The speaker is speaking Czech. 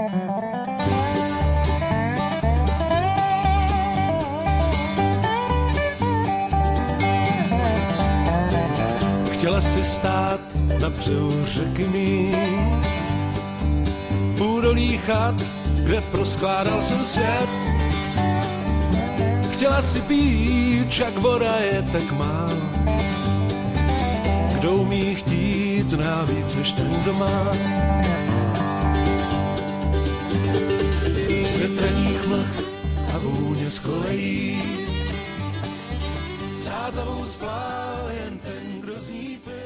Chtěla si stát na břehu řeky mý, v údolí chat, kde proskládal jsem svět. Chtěla si být, však voda je tak málo. Kdo umí chtít, zná víc než ten, kdo má. Svět ranních mlh a vůně z kolejí, sázavou splál jen ten, kdo z ní pil.